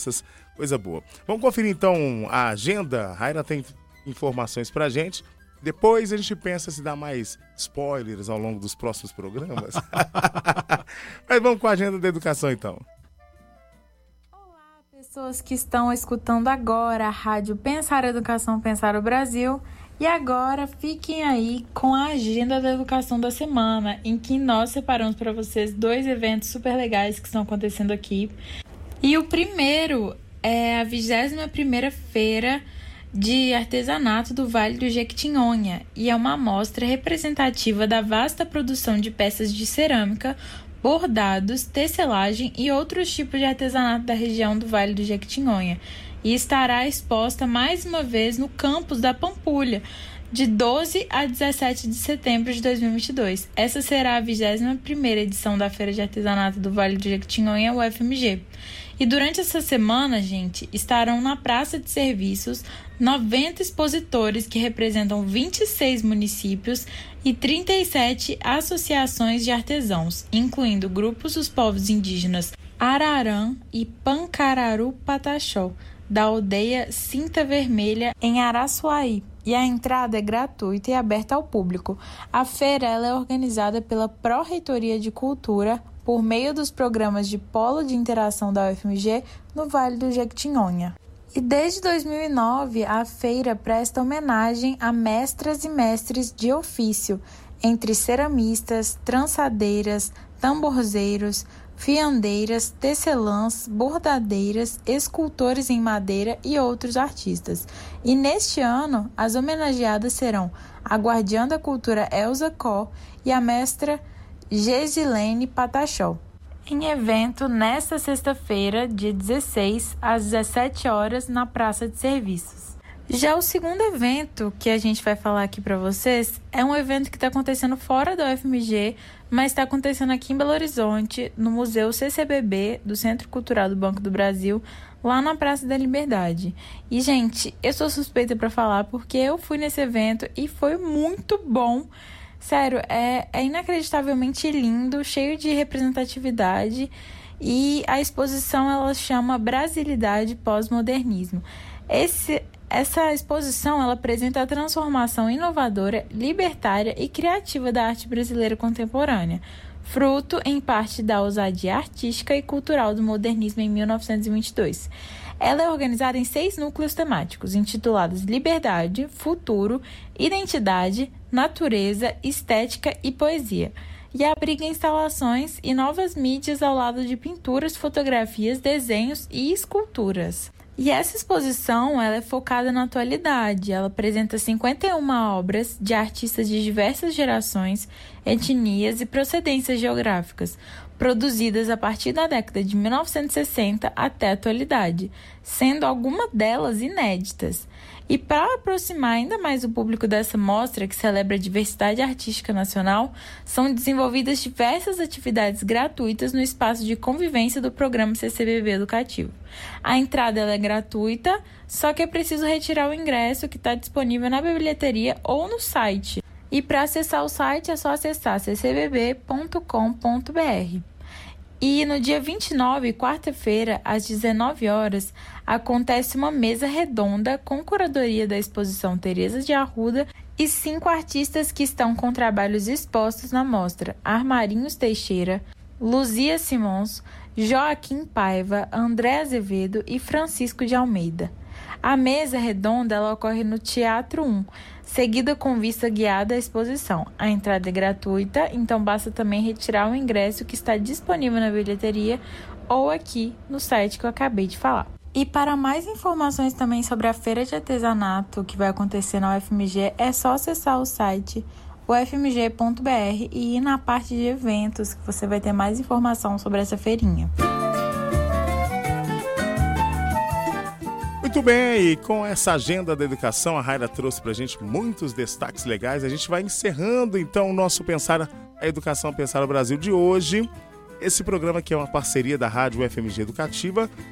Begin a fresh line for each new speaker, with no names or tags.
Coisa boa. Vamos conferir então a agenda. A Raira tem informações pra gente. Depois a gente pensa se dá mais spoilers ao longo dos próximos programas. Mas vamos com a agenda da educação então.
Olá, pessoas que estão escutando agora a rádio Pensar Educação, Pensar o Brasil. E agora fiquem aí com a agenda da educação da semana, em que nós separamos para vocês 2 eventos super legais que estão acontecendo aqui. E o primeiro é a 21ª Feira de Artesanato do Vale do Jequitinhonha, e é uma amostra representativa da vasta produção de peças de cerâmica, bordados, tecelagem e outros tipos de artesanato da região do Vale do Jequitinhonha, e estará exposta mais uma vez no campus da Pampulha, de 12 a 17 de setembro de 2022. Essa será a 21ª edição da Feira de Artesanato do Vale do Jequitinhonha, UFMG. E durante essa semana, gente, estarão na Praça de Serviços 90 expositores que representam 26 municípios e 37 associações de artesãos, incluindo grupos dos povos indígenas Ararã e Pancararu Pataxó, da aldeia Cinta Vermelha, em Araçuaí. E a entrada é gratuita e aberta ao público. A feira ela é organizada pela Pró-Reitoria de Cultura, por meio dos programas de Polo de Interação da UFMG no Vale do Jequitinhonha. E desde 2009, a feira presta homenagem a mestras e mestres de ofício, entre ceramistas, trançadeiras, tamborzeiros, fiandeiras, tecelãs, bordadeiras, escultores em madeira e outros artistas. E neste ano, as homenageadas serão a guardiã da cultura Elza Có e a mestra Gesilene Pataxó, em evento nesta sexta-feira, dia 16, às 17 horas, na Praça de Serviços. Já o segundo evento que a gente vai falar aqui para vocês é um evento que está acontecendo fora da UFMG, mas está acontecendo aqui em Belo Horizonte, no Museu CCBB, do Centro Cultural do Banco do Brasil, lá na Praça da Liberdade. E, gente, eu sou suspeita para falar porque eu fui nesse evento e foi muito bom. Sério, é inacreditavelmente lindo, cheio de representatividade, e a exposição ela chama Brasilidade Pós-Modernismo. Essa exposição ela apresenta a transformação inovadora, libertária e criativa da arte brasileira contemporânea, fruto em parte da ousadia artística e cultural do modernismo em 1922. Ela é organizada em 6 núcleos temáticos, intitulados Liberdade, Futuro, Identidade, Natureza, Estética e Poesia, e abriga instalações e novas mídias ao lado de pinturas, fotografias, desenhos e esculturas. E essa exposição ela é focada na atualidade. Ela apresenta 51 obras de artistas de diversas gerações, etnias e procedências geográficas, produzidas a partir da década de 1960 até a atualidade, sendo algumas delas inéditas. E para aproximar ainda mais o público dessa mostra, que celebra a diversidade artística nacional, são desenvolvidas diversas atividades gratuitas no espaço de convivência do programa CCBB Educativo. A entrada ela é gratuita, só que é preciso retirar o ingresso que está disponível na bilheteria ou no site. E para acessar o site é só acessar ccbb.com.br. E no dia 29, quarta-feira, às 19 horas, acontece uma mesa redonda com curadoria da exposição Teresa de Arruda e 5 artistas que estão com trabalhos expostos na mostra: Armarinhos Teixeira, Luzia Simons, Joaquim Paiva, André Azevedo e Francisco de Almeida. A mesa redonda ela ocorre no Teatro 1, seguida com vista guiada à exposição. A entrada é gratuita, então basta também retirar o ingresso que está disponível na bilheteria ou aqui no site que eu acabei de falar. E para mais informações também sobre a Feira de Artesanato que vai acontecer na UFMG, é só acessar o site ufmg.br e ir na parte de eventos, que você vai ter mais informação sobre essa feirinha.
Muito bem, e com essa agenda da educação, a Raira trouxe pra gente muitos destaques legais. A gente vai encerrando então o nosso Pensar a Educação, Pensar o Brasil de hoje. Esse programa que é uma parceria da Rádio UFMG Educativa